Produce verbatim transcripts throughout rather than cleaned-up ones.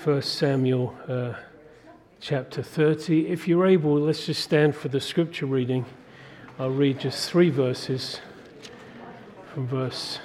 First Samuel uh, chapter thirty. If you're able, let's just stand for the scripture reading. I'll read just three verses from verse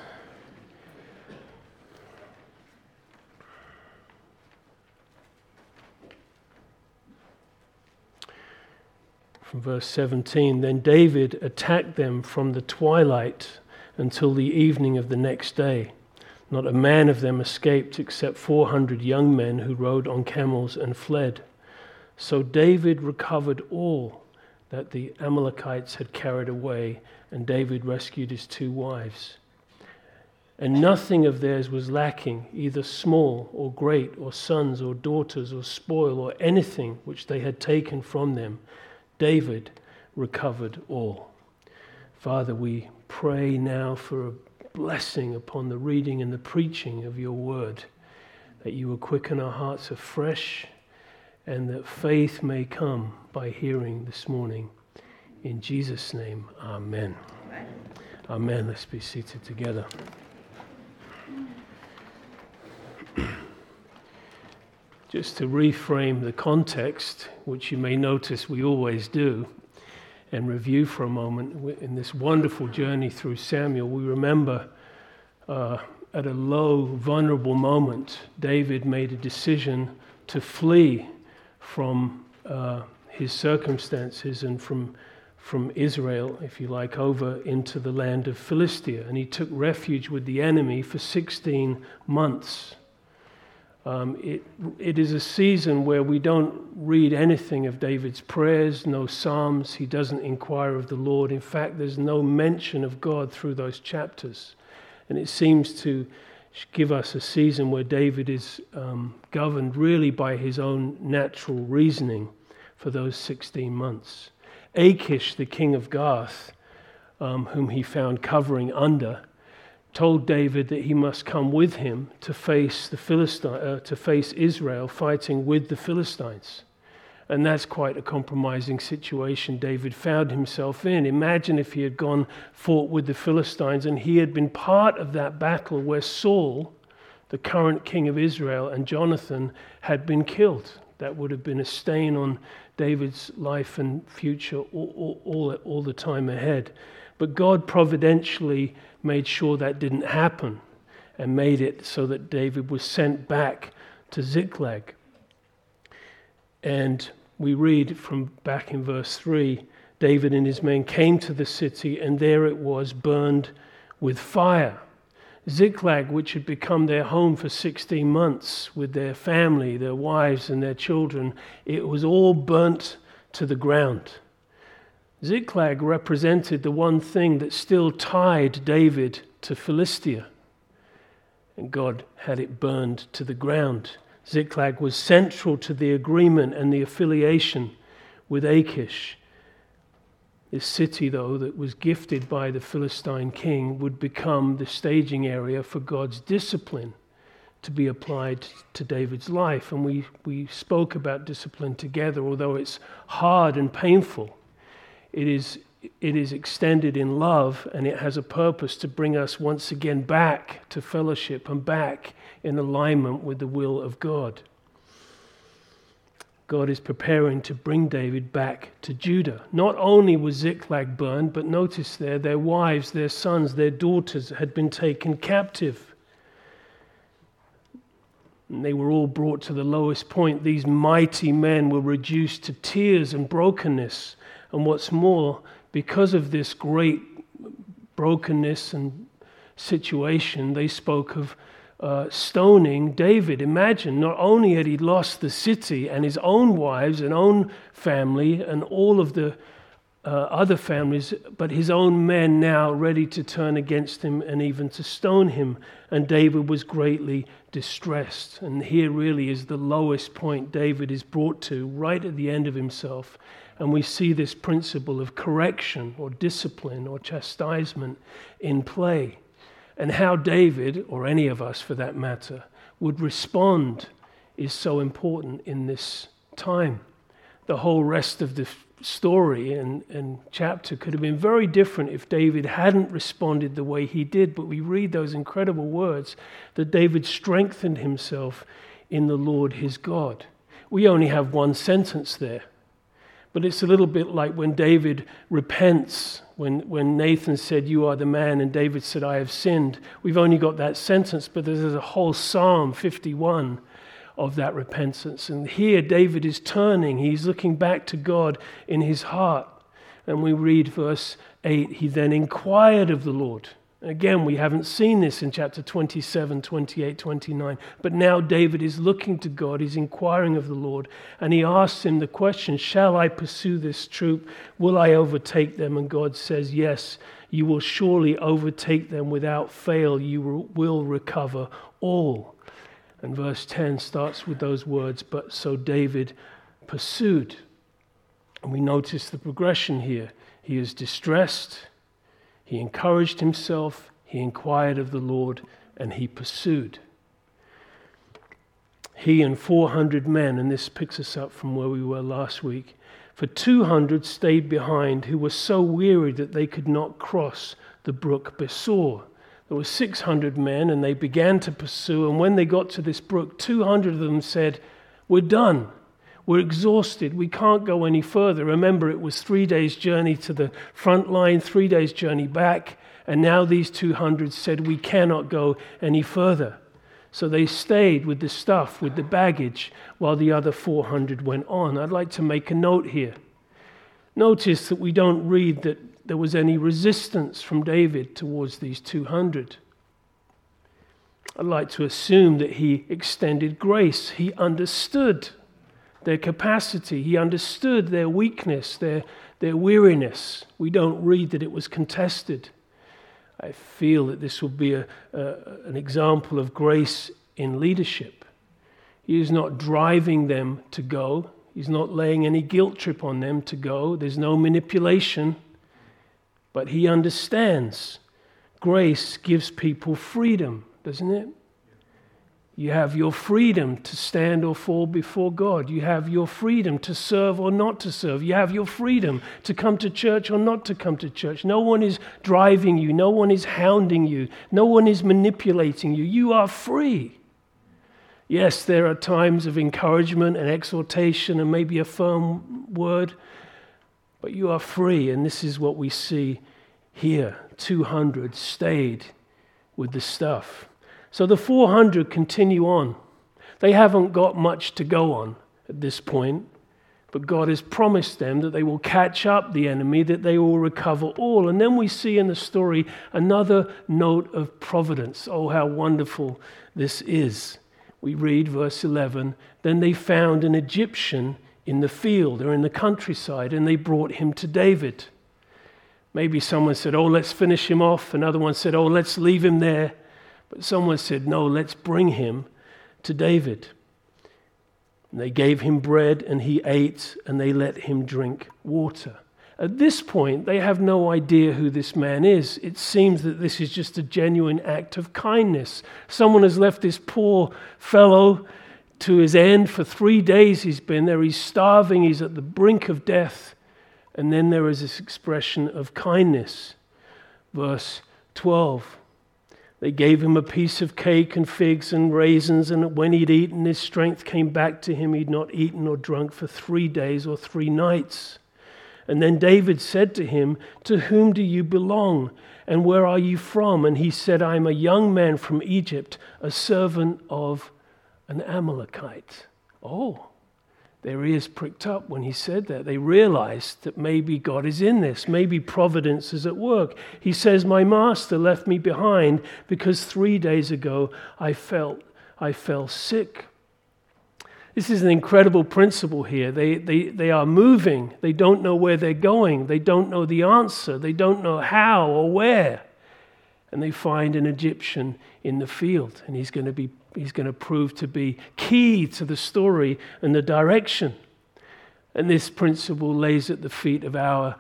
from verse seventeen. Then David attacked them from the twilight until the evening of the next day. Not a man of them escaped except four hundred young men who rode on camels and fled. So David recovered all that the Amalekites had carried away, and David rescued his two wives. And nothing of theirs was lacking, either small or great, or sons or daughters or spoil or anything which they had taken from them. David recovered all. Father, we pray now for a blessing upon the reading and the preaching of your word, that you will quicken our hearts afresh, and that faith may come by hearing this morning. In Jesus' name, amen. Amen. Amen. Let's be seated together. Just to reframe the context, which you may notice we always do, and review for a moment, in this wonderful journey through Samuel, we remember uh, at a low, vulnerable moment, David made a decision to flee from uh, his circumstances and from, from Israel, if you like, over into the land of Philistia. And he took refuge with the enemy for sixteen months. Um, it, it is a season where we don't read anything of David's prayers, no psalms. He doesn't inquire of the Lord. In fact, there's no mention of God through those chapters. And it seems to give us a season where David is um, governed really by his own natural reasoning for those sixteen months. Achish, the king of Gath, um, whom he found covering under, told David that he must come with him to face the Philistine, uh, to face Israel fighting with the Philistines. And that's quite a compromising situation David found himself in. Imagine if he had gone fought with the Philistines and he had been part of that battle where Saul, the current king of Israel, and Jonathan had been killed. That would have been a stain on David's life and future all, all, all, all the time ahead. But God providentially made sure that didn't happen and made it so that David was sent back to Ziklag. And we read from back in verse three, David and his men came to the city, and there it was burned with fire. Ziklag, which had become their home for sixteen months with their family, their wives and their children, it was all burnt to the ground. Ziklag represented the one thing that still tied David to Philistia, and God had it burned to the ground. Ziklag was central to the agreement and the affiliation with Achish. This city, though, that was gifted by the Philistine king, would become the staging area for God's discipline to be applied to David's life. And we, we spoke about discipline together, although it's hard and painful. It is, it is extended in love, and it has a purpose to bring us once again back to fellowship and back in alignment with the will of God. God is preparing to bring David back to Judah. Not only was Ziklag burned, but notice there, their wives, their sons, their daughters had been taken captive. And they were all brought to the lowest point. These mighty men were reduced to tears and brokenness. And what's more, because of this great brokenness and situation, they spoke of uh, stoning David. Imagine, not only had he lost the city and his own wives and own family and all of the uh, other families, but his own men now ready to turn against him and even to stone him. And David was greatly distressed. And here really is the lowest point David is brought to, right at the end of himself. And we see this principle of correction or discipline or chastisement in play. And how David, or any of us for that matter, would respond is so important in this time. The whole rest of the story and, and chapter could have been very different if David hadn't responded the way he did. But we read those incredible words that David strengthened himself in the Lord his God. We only have one sentence there. But it's a little bit like when David repents, when, when Nathan said, "You are the man," and David said, "I have sinned." We've only got that sentence, but there's a whole Psalm fifty-one of that repentance. And here David is turning, he's looking back to God in his heart. And we read verse eight, "He then inquired of the Lord." Again, we haven't seen this in chapter twenty-seven, twenty-eight, twenty-nine. But now David is looking to God, he's inquiring of the Lord, and he asks him the question, "Shall I pursue this troop? Will I overtake them?" And God says, "Yes, you will surely overtake them without fail. You will recover all." And verse ten starts with those words, "But so David pursued." And we notice the progression here. He is distressed. He encouraged himself, he inquired of the Lord, and he pursued. He and four hundred men, and this picks us up from where we were last week, for two hundred stayed behind, who were so weary that they could not cross the brook Besor. There were six hundred men, and they began to pursue, and when they got to this brook, two hundred of them said, "We're done. We're exhausted. We can't go any further." Remember, it was three days' journey to the front line, three days' journey back. And now these two hundred said, "We cannot go any further." So they stayed with the stuff, with the baggage, while the other four hundred went on. I'd like to make a note here. Notice that we don't read that there was any resistance from David towards these two hundred. I'd like to assume that he extended grace. He understood their capacity. He understood their weakness, their, their weariness. We don't read that it was contested. I feel that this will be a, a, an example of grace in leadership. He is not driving them to go. He's not laying any guilt trip on them to go. There's no manipulation. But he understands. Grace gives people freedom, doesn't it? You have your freedom to stand or fall before God. You have your freedom to serve or not to serve. You have your freedom to come to church or not to come to church. No one is driving you. No one is hounding you. No one is manipulating you. You are free. Yes, there are times of encouragement and exhortation and maybe a firm word, but you are free, and this is what we see here. two hundred stayed with the stuff. So the four hundred continue on. They haven't got much to go on at this point, but God has promised them that they will catch up the enemy, that they will recover all. And then we see in the story another note of providence. Oh, how wonderful this is. We read verse eleven, "Then they found an Egyptian in the field or in the countryside, and they brought him to David." Maybe someone said, "Oh, let's finish him off." Another one said, "Oh, let's leave him there." But someone said, "No, let's bring him to David." And they gave him bread, and he ate, and they let him drink water. At this point, they have no idea who this man is. It seems that this is just a genuine act of kindness. Someone has left this poor fellow to his end. For three days he's been there. He's starving. He's at the brink of death. And then there is this expression of kindness. Verse twelve. They gave him a piece of cake and figs and raisins, and when he'd eaten, his strength came back to him. He'd not eaten or drunk for three days or three nights. And then David said to him, "To whom do you belong, and where are you from?" And he said, "I am a young man from Egypt, a servant of an Amalekite." Oh, their ears pricked up when he said that. They realized that maybe God is in this. Maybe providence is at work. He says, "My master left me behind because three days ago I felt I fell sick." This is an incredible principle here. They, they, they are moving. They don't know where they're going. They don't know the answer. They don't know how or where. And they find an Egyptian in the field, and he's going to be He's going to prove to be key to the story and the direction. And this principle lays at the feet of our,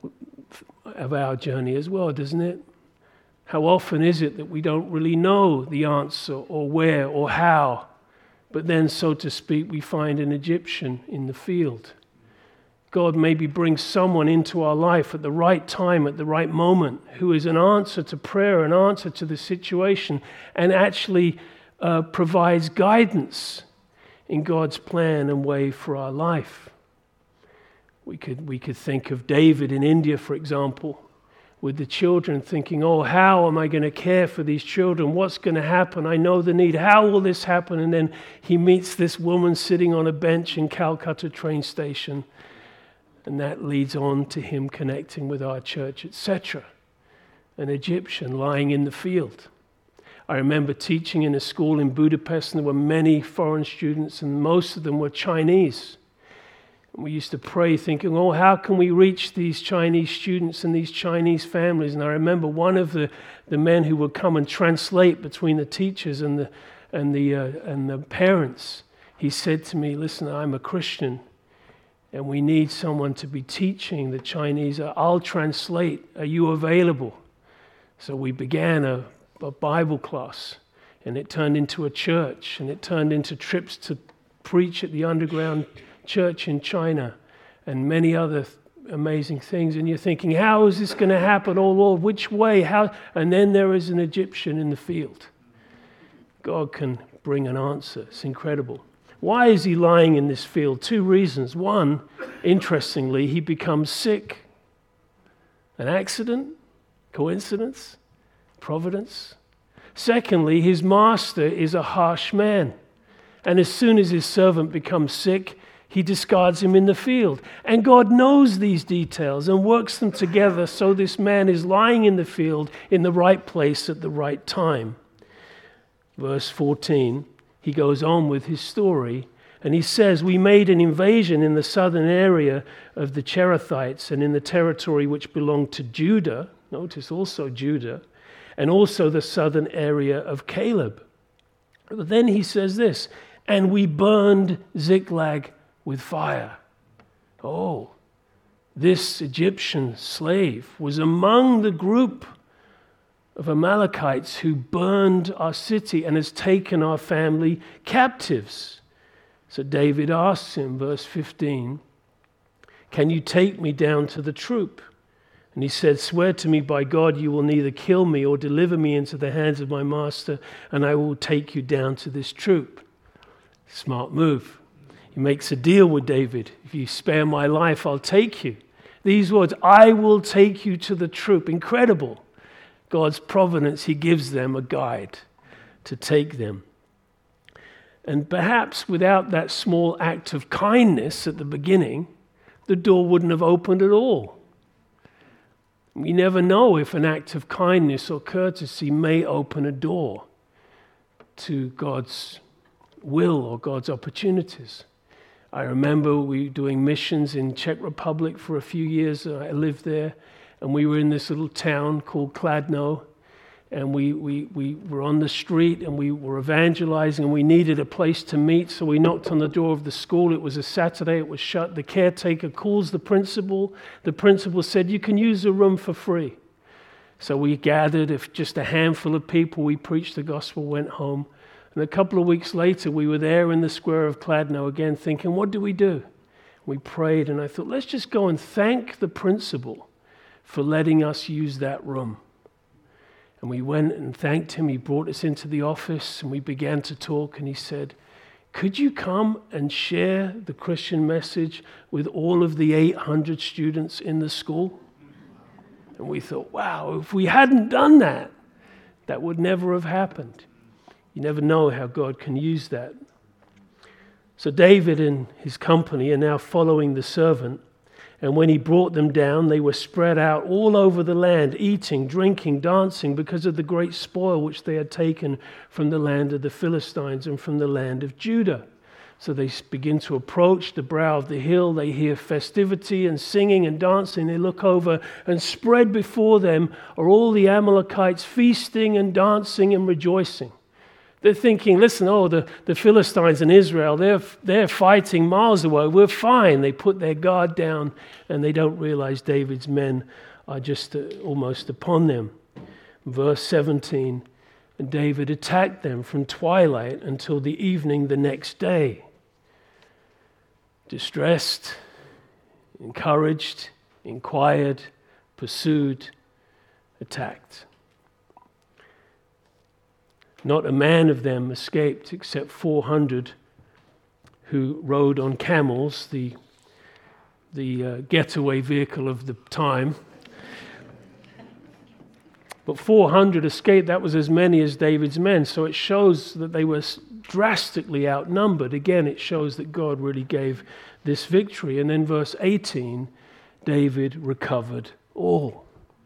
of our journey as well, doesn't it? How often is it that we don't really know the answer or where or how, but then, so to speak, we find an Egyptian in the field. God maybe brings someone into our life at the right time, at the right moment, who is an answer to prayer, an answer to the situation, and actually Uh, provides guidance in God's plan and way for our life. We could, we could think of David in India, for example, with the children thinking, oh, how am I going to care for these children? What's going to happen? I know the need. How will this happen? And then he meets this woman sitting on a bench in Calcutta train station, and that leads on to him connecting with our church, et cetera. An Egyptian lying in the field. I remember teaching in a school in Budapest, and there were many foreign students, and most of them were Chinese. And we used to pray thinking, oh, how can we reach these Chinese students and these Chinese families? And I remember one of the, the men who would come and translate between the teachers and the, and, the, uh, and the parents, he said to me, listen, I'm a Christian, and we need someone to be teaching the Chinese. I'll translate. Are you available? So we began a, a Bible class, and it turned into a church, and it turned into trips to preach at the underground church in China, and many other th- amazing things. And you're thinking, how is this going to happen? Oh Lord, which way? How? And then there is an Egyptian in the field. God can bring an answer. It's incredible. Why is he lying in this field? Two reasons. One, interestingly, he becomes sick. An accident? Coincidence? Providence? Secondly, his master is a harsh man. And as soon as his servant becomes sick, he discards him in the field. And God knows these details and works them together so this man is lying in the field in the right place at the right time. Verse fourteen, he goes on with his story, and he says, we made an invasion in the southern area of the Cherethites and in the territory which belonged to Judah, notice also Judah, and also the southern area of Caleb. But then he says this, and we burned Ziklag with fire. Oh, this Egyptian slave was among the group of Amalekites who burned our city and has taken our family captives. So David asks him, verse fifteen, can you take me down to the troop? And he said, swear to me by God you will neither kill me or deliver me into the hands of my master, and I will take you down to this troop. Smart move. He makes a deal with David. If you spare my life, I'll take you. These words, I will take you to the troop. Incredible. God's providence, he gives them a guide to take them. And perhaps without that small act of kindness at the beginning, the door wouldn't have opened at all. We never know if an act of kindness or courtesy may open a door to God's will or God's opportunities. I remember we were doing missions in Czech Republic for a few years. I lived there, and we were in this little town called Kladno, and we, we, we were on the street, and we were evangelizing, and we needed a place to meet, so we knocked on the door of the school. It was a Saturday. It was shut. The caretaker calls the principal. The principal said, you can use the room for free. So we gathered, if just a handful of people, we preached the gospel, went home. And a couple of weeks later, we were there in the square of Kladno again thinking, what do we do? We prayed, and I thought, let's just go and thank the principal for letting us use that room. And we went and thanked him. He brought us into the office, and we began to talk, and he said, could you come and share the Christian message with all of the eight hundred students in the school? And we thought, wow, if we hadn't done that, that would never have happened. You never know how God can use that. So David and his company are now following the servant. And when he brought them down, they were spread out all over the land, eating, drinking, dancing, because of the great spoil which they had taken from the land of the Philistines and from the land of Judah. So they begin to approach the brow of the hill. They hear festivity and singing and dancing. They look over, and spread before them are all the Amalekites feasting and dancing and rejoicing. They're thinking, listen, oh, the, the Philistines in Israel, they're, they're fighting miles away. We're fine. They put their guard down, and they don't realize David's men are just uh, almost upon them. Verse seventeen, and David attacked them from twilight until the evening the next day. Distressed, encouraged, inquired, pursued, attacked. Not a man of them escaped except four hundred who rode on camels, the, the uh, getaway vehicle of the time. But four hundred escaped. That was as many as David's men. So it shows that they were drastically outnumbered. Again, it shows that God really gave this victory. And then verse eighteen, David recovered all.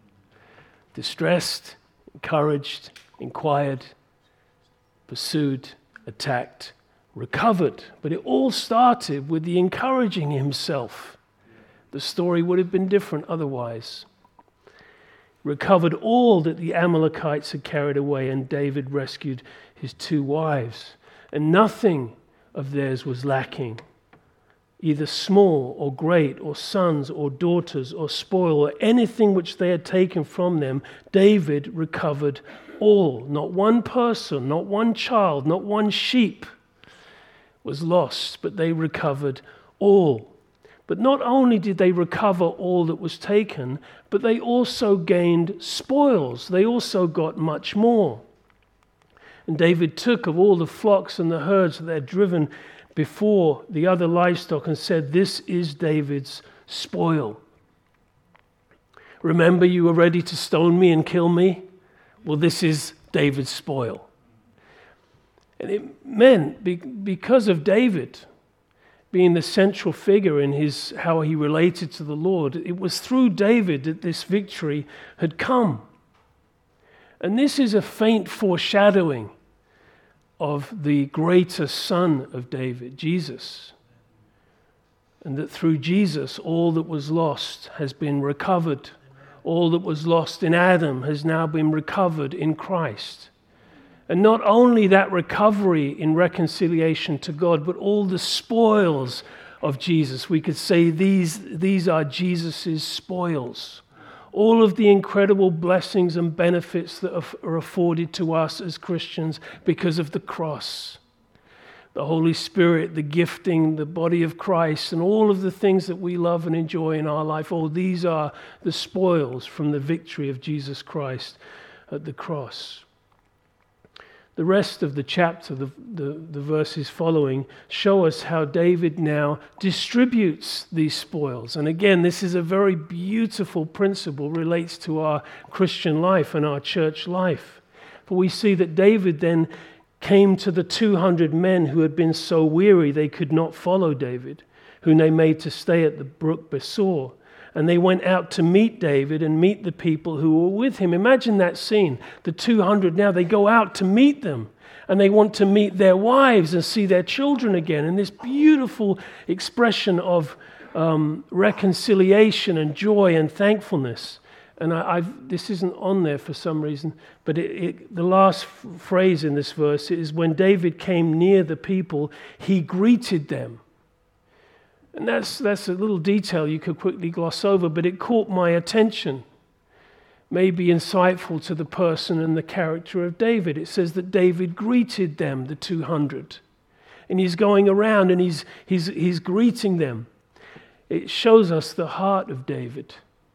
Distressed, encouraged, inquired, pursued, attacked, recovered. But it all started with the encouraging himself. The story would have been different otherwise. Recovered all that the Amalekites had carried away, and David rescued his two wives. And nothing of theirs was lacking, either small or great, or sons or daughters or spoil, or anything which they had taken from them. David recovered all. Not one person, not one child, not one sheep was lost, but they recovered all. But not only did they recover all that was taken, but they also gained spoils. They also got much more. And David took of all the flocks and the herds that they had driven before the other livestock and said, "This is David's spoil." Remember, you were ready to stone me and kill me? Well, this is David's spoil. And it meant, because of David being the central figure in his how he related to the Lord, it was through David that this victory had come. And this is a faint foreshadowing of the greater Son of David, Jesus. And that through Jesus, all that was lost has been recovered. All that was lost in Adam has now been recovered in Christ. And not only that recovery in reconciliation to God, but all the spoils of Jesus. We could say these, these are Jesus' spoils. All of the incredible blessings and benefits that are afforded to us as Christians because of the cross. The Holy Spirit, the gifting, the body of Christ, and all of the things that we love and enjoy in our life. All these are the spoils from the victory of Jesus Christ at the cross. The rest of the chapter, the, the, the verses following, show us how David now distributes these spoils. And again, this is a very beautiful principle, relates to our Christian life and our church life. For we see that David then came to the two hundred men who had been so weary they could not follow David, whom they made to stay at the brook Besor. And they went out to meet David and meet the people who were with him. Imagine that scene. The two hundred now, they go out to meet them. And they want to meet their wives and see their children again. And this beautiful expression of um, reconciliation and joy and thankfulness. And I, I've, this isn't on there for some reason. But it, it, the last f- phrase in this verse is, when David came near the people, he greeted them. And that's that's a little detail you could quickly gloss over, but it caught my attention. Maybe insightful to the person and the character of David. It says that David greeted them, the two hundred. And he's going around and he's he's he's greeting them. It shows us the heart of David.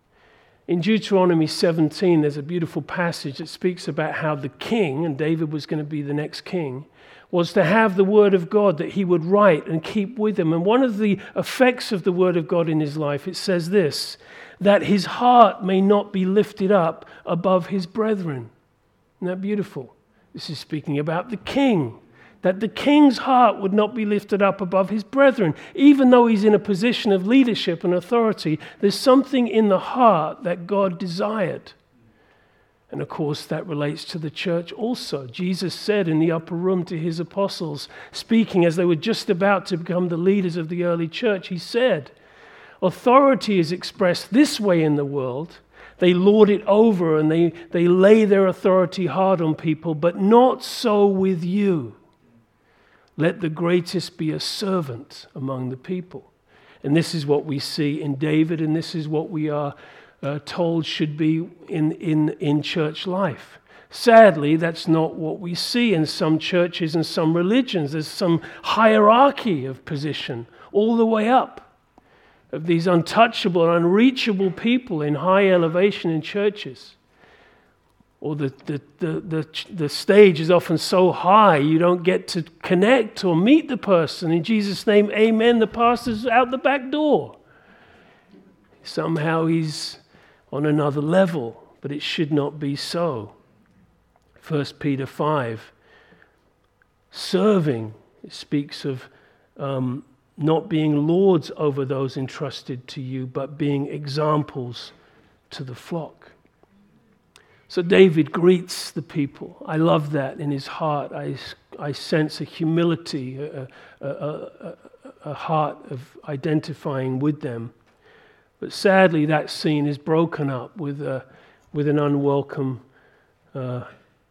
In Deuteronomy seventeen, there's a beautiful passage that speaks about how the king, and David was going to be the next king, was to have the word of God that he would write and keep with him. And one of the effects of the word of God in his life, it says this, that his heart may not be lifted up above his brethren. Isn't that beautiful? This is speaking about the king, that the king's heart would not be lifted up above his brethren. Even though he's in a position of leadership and authority, there's something in the heart that God desired. And of course, that relates to the church also. Jesus said in the upper room to his apostles, speaking as they were just about to become the leaders of the early church, he said, authority is expressed this way in the world. They lord it over and they, they lay their authority hard on people, but not so with you. Let the greatest be a servant among the people. And this is what we see in David, and this is what we are Uh, told should be in, in, in church life. Sadly, that's not what we see in some churches and some religions. There's some hierarchy of position all the way up, of these untouchable and unreachable people in high elevation in churches. or the, the, the, the, the stage is often so high you don't get to connect or meet the person. In Jesus' name, amen, the pastor's out the back door. Somehow he's on another level, but it should not be so. First Peter five, serving, it speaks of um, not being lords over those entrusted to you, but being examples to the flock. So David greets the people. I love that in his heart. I, I sense a humility, a, a, a, a heart of identifying with them. But sadly, that scene is broken up with a, with an unwelcome uh,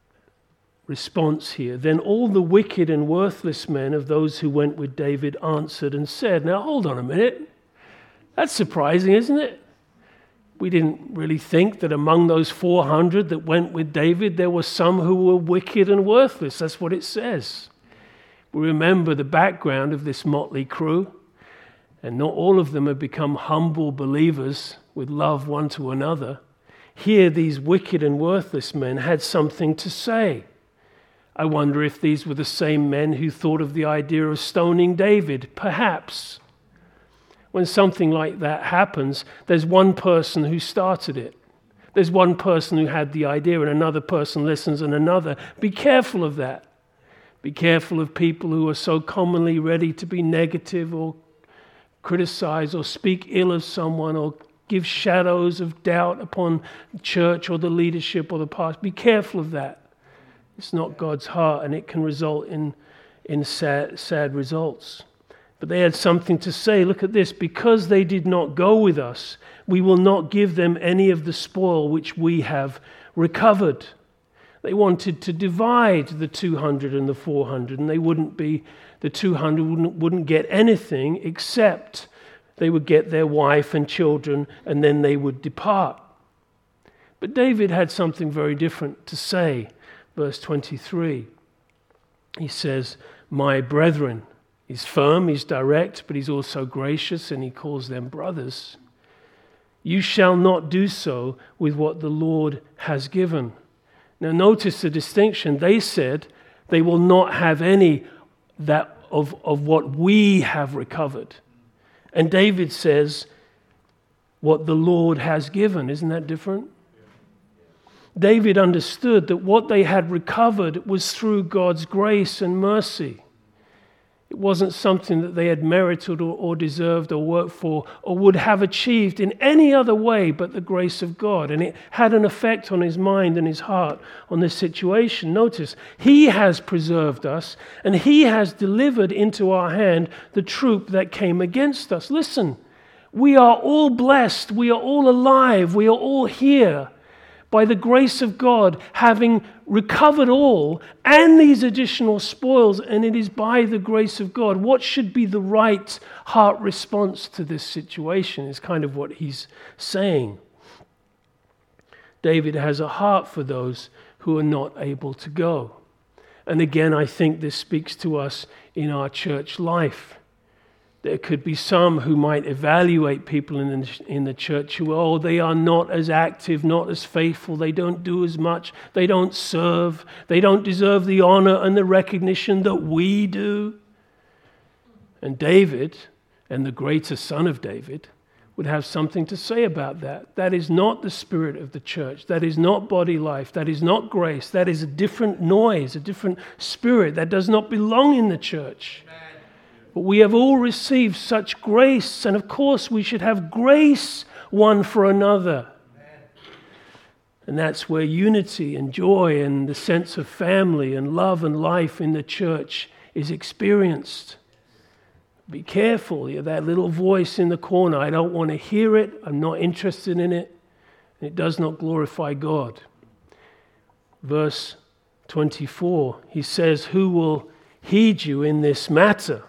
response here. Then all the wicked and worthless men of those who went with David answered and said, now hold on a minute. That's surprising, isn't it? We didn't really think that among those four hundred that went with David, there were some who were wicked and worthless. That's what it says. We remember the background of this motley crew. And not all of them have become humble believers with love one to another. Here, these wicked and worthless men had something to say. I wonder if these were the same men who thought of the idea of stoning David. Perhaps. When something like that happens, there's one person who started it. There's one person who had the idea, and another person listens, and another. Be careful of that. Be careful of people who are so commonly ready to be negative or criticize or speak ill of someone or give shadows of doubt upon the church or the leadership or the pastor. Be careful of that. It's not God's heart, and it can result in, in sad, sad results. But they had something to say. Look at this. Because they did not go with us, we will not give them any of the spoil which we have recovered. They wanted to divide the two hundred and the four hundred, and they wouldn't be The two hundred wouldn't, wouldn't get anything except they would get their wife and children, and then they would depart. But David had something very different to say. Verse twenty-three, he says, my brethren. He's firm, he's direct, but he's also gracious, and he calls them brothers. You shall not do so with what the Lord has given. Now notice the distinction. They said they will not have any that of, of what we have recovered. And David says, what the Lord has given. Isn't that different? David understood that what they had recovered was through God's grace and mercy. It wasn't something that they had merited or, or deserved or worked for or would have achieved in any other way but the grace of God. And it had an effect on his mind and his heart on this situation. Notice, he has preserved us and he has delivered into our hand the troop that came against us. Listen, we are all blessed. We are all alive. We are all here by the grace of God, having recovered all and these additional spoils, and it is by the grace of God. What should be the right heart response to this situation is kind of what he's saying. David has a heart for those who are not able to go. And again, I think this speaks to us in our church life. There could be some who might evaluate people in the, in the church who, oh, they are not as active, not as faithful, they don't do as much, they don't serve, they don't deserve the honor and the recognition that we do. And David, and the greater son of David, would have something to say about that. That is not the spirit of the church. That is not body life. That is not grace. That is a different noise, a different spirit. That does not belong in the church. Amen. But we have all received such grace, and of course we should have grace one for another. Amen. And that's where unity and joy and the sense of family and love and life in the church is experienced. Be careful, you're that little voice in the corner. I don't want to hear it. I'm not interested in it. It does not glorify God. Verse twenty-four, he says, who will heed you in this matter?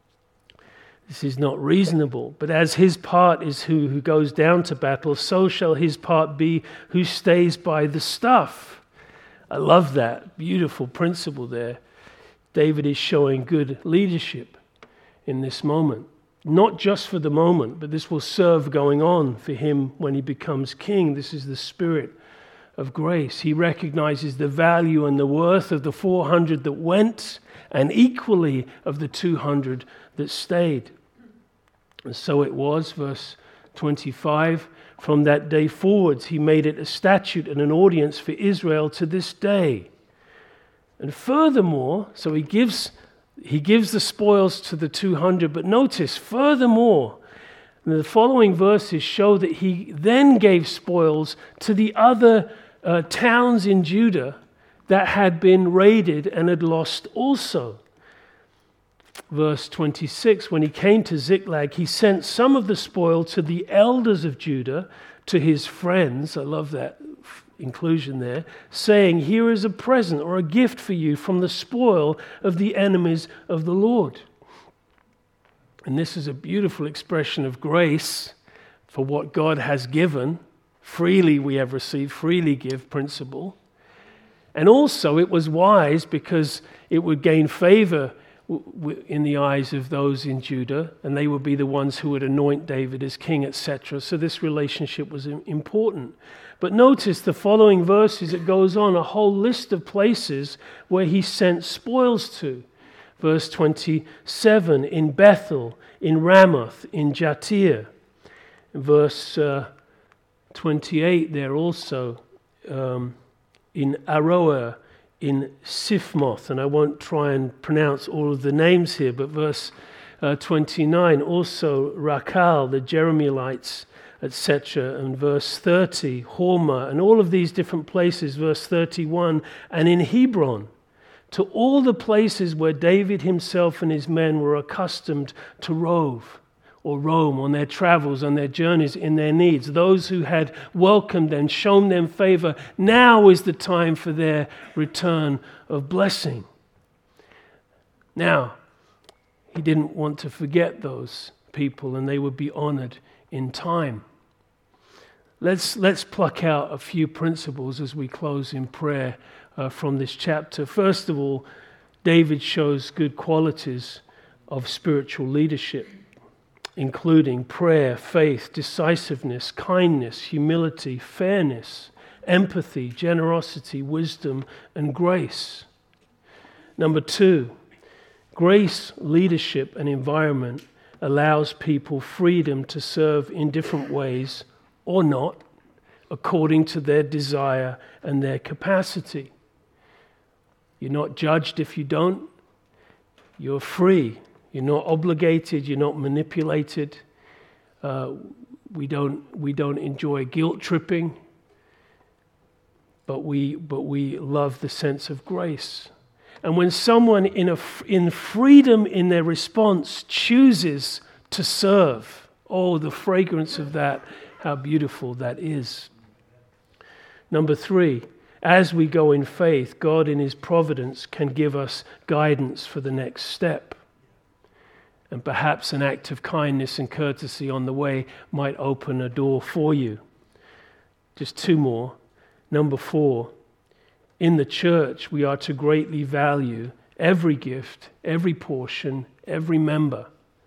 This is not reasonable, but as his part is who, who goes down to battle, so shall his part be who stays by the stuff. I love that beautiful principle there. David is showing good leadership in this moment. Not just for the moment, but this will serve going on for him when he becomes king. This is the spirit of grace. He recognizes the value and the worth of the four hundred that went, and equally of the two hundred that stayed. And so it was, verse twenty-five, from that day forwards he made it a statute and an ordinance for Israel to this day. And furthermore, so he gives he gives the spoils to the two hundred, but notice, furthermore, the following verses show that he then gave spoils to the other uh, towns in Judah that had been raided and had lost also. Verse twenty-six, when he came to Ziklag, he sent some of the spoil to the elders of Judah, to his friends, I love that inclusion there, saying, here is a present or a gift for you from the spoil of the enemies of the Lord. And this is a beautiful expression of grace for what God has given. Freely we have received, freely give principle. And also it was wise because it would gain favor in the eyes of those in Judah, and they would be the ones who would anoint David as king, et cetera. So this relationship was important. But notice the following verses, it goes on, a whole list of places where he sent spoils to. Verse twenty-seven, in Bethel, in Ramoth, in Jatir. Verse uh, twenty-eight there also, um, in Aroer, in Sifmoth, and I won't try and pronounce all of the names here, but verse uh, twenty-nine, also Rakal, the Jeremielites, et cetera, and verse thirty, Hormah, and all of these different places, verse thirty-one, and in Hebron, to all the places where David himself and his men were accustomed to rove or roam on their travels, on their journeys, in their needs. Those who had welcomed and shown them favor, now is the time for their return of blessing. Now, he didn't want to forget those people, and they would be honored in time. Let's, let's pluck out a few principles as we close in prayer uh, from this chapter. First of all, David shows good qualities of spiritual leadership, including prayer, faith, decisiveness, kindness, humility, fairness, empathy, generosity, wisdom, and grace. Number two, grace, leadership, and environment allows people freedom to serve in different ways or not, according to their desire and their capacity. You're not judged if you don't. You're free. You're not obligated. You're not manipulated. Uh, we don't we don't enjoy guilt tripping. But we but we love the sense of grace. And when someone in a in freedom in their response chooses to serve, oh, the fragrance of that! How beautiful that is. Number three, as we go in faith, God in his providence can give us guidance for the next step. And perhaps an act of kindness and courtesy on the way might open a door for you. Just two more. Number four, in the church we are to greatly value every gift, every portion, every member.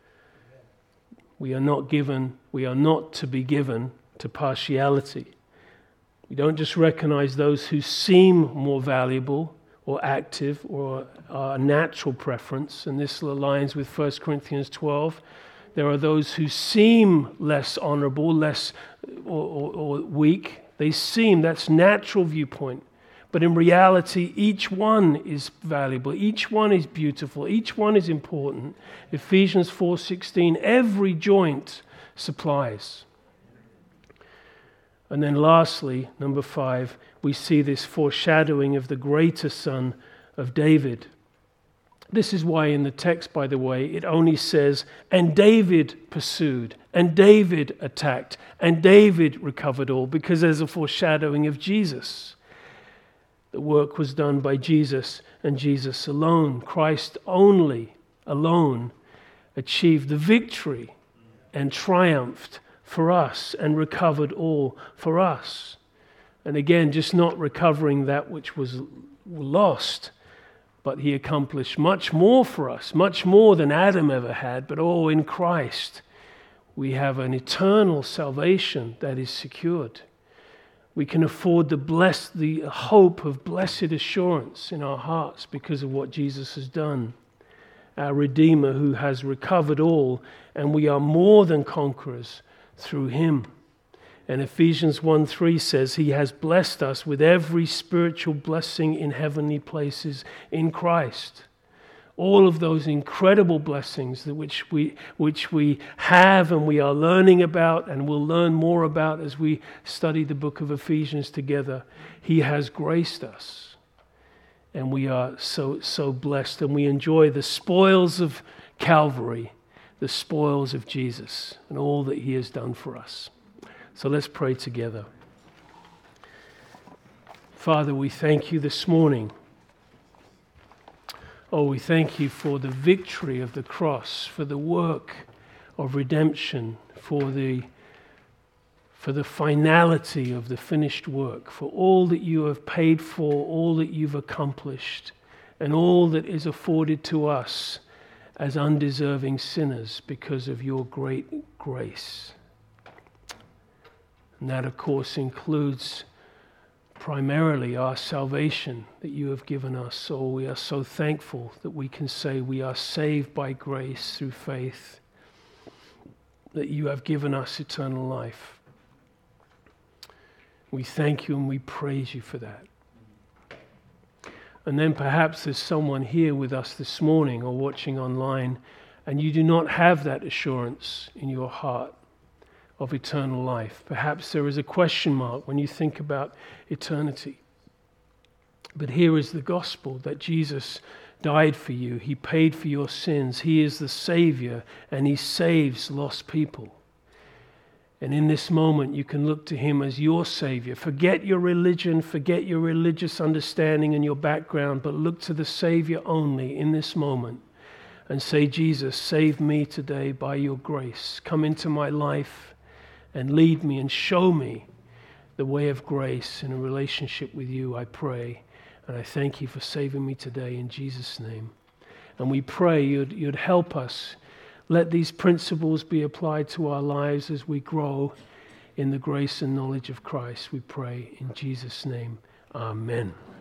We are not given, we are not to be given to partiality. We don't just recognize those who seem more valuable or active or are a natural preference, and this aligns with First Corinthians twelve. There are those who seem less honorable, less or, or, or weak. They seem, that's natural viewpoint. But in reality, each one is valuable. Each one is beautiful. Each one is important. Ephesians four sixteen, every joint supplies. And then lastly, number five, we see this foreshadowing of the greater son of David. This is why in the text, by the way, it only says, and David pursued, and David attacked, and David recovered all, because there's a foreshadowing of Jesus. The work was done by Jesus and Jesus alone. Christ only, alone, achieved the victory and triumphed for us and recovered all for us. And again, just not recovering that which was lost, but he accomplished much more for us, much more than Adam ever had. But oh, in Christ, we have an eternal salvation that is secured. We can afford the bless, the hope of blessed assurance in our hearts because of what Jesus has done. Our Redeemer who has recovered all, and we are more than conquerors through him. And Ephesians one three says he has blessed us with every spiritual blessing in heavenly places in Christ. All of those incredible blessings that which we which we have and we are learning about and will learn more about as we study the book of Ephesians together. He has graced us. And we are so so blessed, and we enjoy the spoils of Calvary, the spoils of Jesus and all that he has done for us. So let's pray together. Father, we thank you this morning. Oh, we thank you for the victory of the cross, for the work of redemption, for the, for the finality of the finished work, for all that you have paid for, all that you've accomplished, and all that is afforded to us as undeserving sinners because of your great grace. And that, of course, includes primarily our salvation that you have given us. So we are so thankful that we can say we are saved by grace through faith, that you have given us eternal life. We thank you and we praise you for that. And then perhaps there's someone here with us this morning or watching online, and you do not have that assurance in your heart of eternal life. Perhaps there is a question mark when you think about eternity. But here is the gospel that Jesus died for you. He paid for your sins. He is the Savior, and he saves lost people. And in this moment, you can look to him as your Savior. Forget your religion, forget your religious understanding and your background, but look to the Savior only in this moment and say, Jesus, save me today by your grace. Come into my life and lead me and show me the way of grace in a relationship with you, I pray. And I thank you for saving me today in Jesus' name. And we pray you'd, you'd help us. Let these principles be applied to our lives as we grow in the grace and knowledge of Christ, we pray in Jesus' name. Amen.